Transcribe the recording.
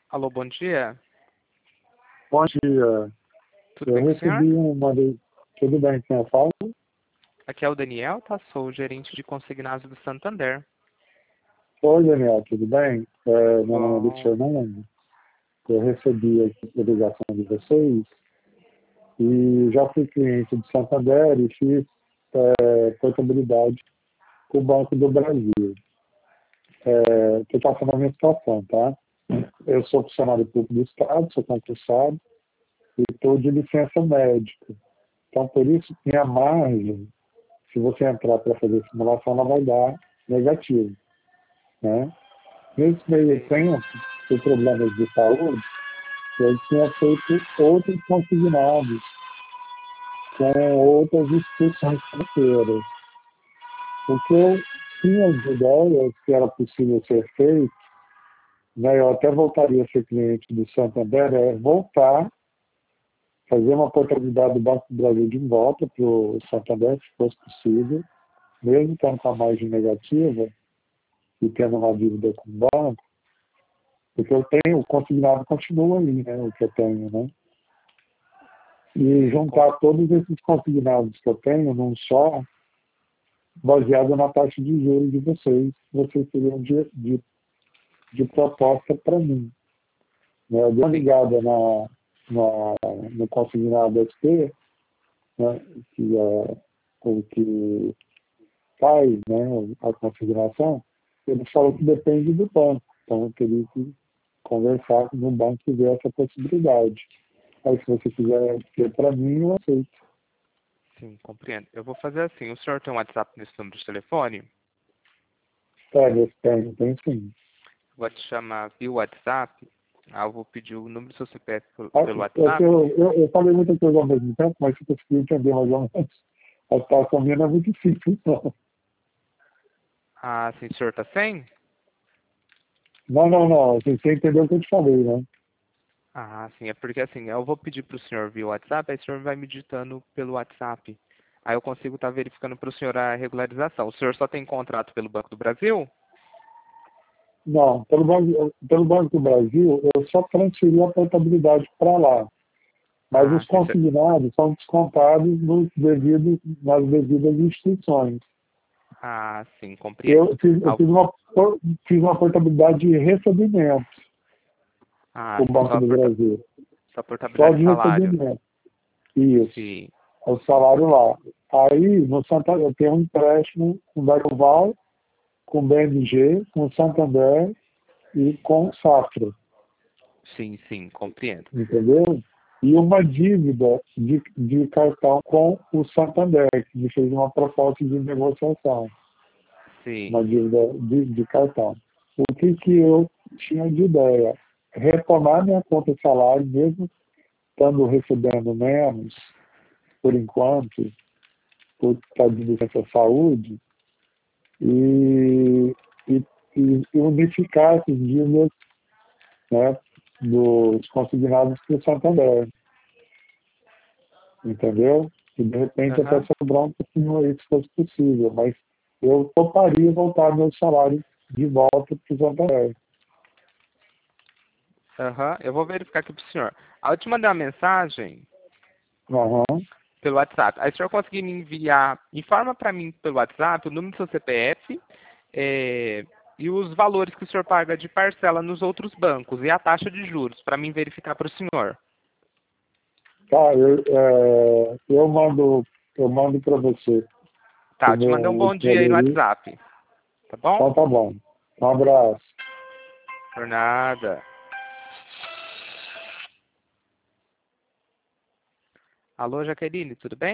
Alô, bom dia. Bom dia. Tudo Eu bem com o senhor? recebi uma. Tudo bem, quem eu falo? Aqui é o Daniel, tá? Sou o gerente de consignados do Santander. Oi, Daniel, tudo bem? Meu nome é Luiz Bom, Fernando. Eu recebi aqui a ligação de vocês e já fui cliente do Santander e fiz portabilidade com o Banco do Brasil. Estou passando a minha situação, tá? Eu sou funcionário público do Estado, sou concursado e estou de licença médica. Então, por isso, minha margem, se você entrar para fazer simulação, ela vai dar negativo, né? Nesse meio sim, tempo, por problemas de saúde, eu tinha feito outros consignados com outras instituições financeiras. O que eu tinha de ideia que era possível ser feito, né, eu até voltaria a ser cliente do Santander, é voltar, fazer uma portabilidade do Banco do Brasil de volta para o Santander, se fosse possível, mesmo estando com a margem negativa e tendo uma dívida com o banco, porque eu tenho, o consignado continua aí, né, o que eu tenho, né? E sim, juntar todos esses consignados que eu tenho num só, baseado na taxa de juros de vocês teriam de proposta para mim. Né? Eu dei uma sim. ligada no consignado SP, né? Que é o que faz, né, a consignação, ele falou que depende do banco. Então eu teria que conversar com o banco e ver essa possibilidade. Aí se você quiser ter para mim, eu aceito. Sim, compreendo. Eu vou fazer assim. O senhor tem um WhatsApp nesse número de telefone? Tem sim. Vou te chamar via WhatsApp. Eu vou pedir o número do seu CPF Ah, pelo WhatsApp. eu falei muita coisa ao mesmo tempo, mas se conseguir entender mais ou menos, a situação minha não é muito difícil, não. Ah, sim, o senhor tá sem? Não. Você entendeu o que eu te falei, né? Ah, sim, é porque assim, eu vou pedir pro senhor via WhatsApp, aí o senhor vai me digitando pelo WhatsApp. Aí eu consigo estar verificando pro senhor a regularização. O senhor só tem contrato pelo Banco do Brasil? Não, pelo Banco do Brasil, eu só transferi a portabilidade para lá. Mas Ah, os sim, consignados são descontados nas devidas instituições. sim, compreendo. Eu Ah, fiz uma portabilidade de recebimento com o sim, Banco do Brasil. só Só portabilidade de de salário. recebimento. Isso. Sim. O salário lá. Aí, no Santander, eu tenho um empréstimo com o Darcoval, com o BMG, com o Santander e com o Safra, Sim, compreendo. entendeu? E uma dívida de cartão com o Santander, que me fez uma proposta de negociação, Sim. uma dívida de cartão. O que eu tinha de ideia? Retomar minha conta de salário, mesmo estando recebendo menos, por enquanto, por estar de licença saúde, e, e, e unificar esses dívidas, né, dos consignados para o Santander, entendeu? E de repente até Aham. sobrar um pouquinho aí se fosse possível, mas eu toparia voltar meu salário de volta para o Santander. Aham. Eu vou verificar aqui pro senhor. Aí eu te mandei uma mensagem Aham. pelo WhatsApp. Aí o senhor conseguir me enviar, informa para mim pelo WhatsApp o número do seu CPF, e os valores que o senhor paga de parcela nos outros bancos e a taxa de juros, para mim verificar para o senhor. Tá, eu mando para você Tá, o eu te mandei um meu bom dia aí no e-mail. WhatsApp. Tá bom? Então tá bom. Um abraço. Por nada. Alô, Jaqueline, tudo bem?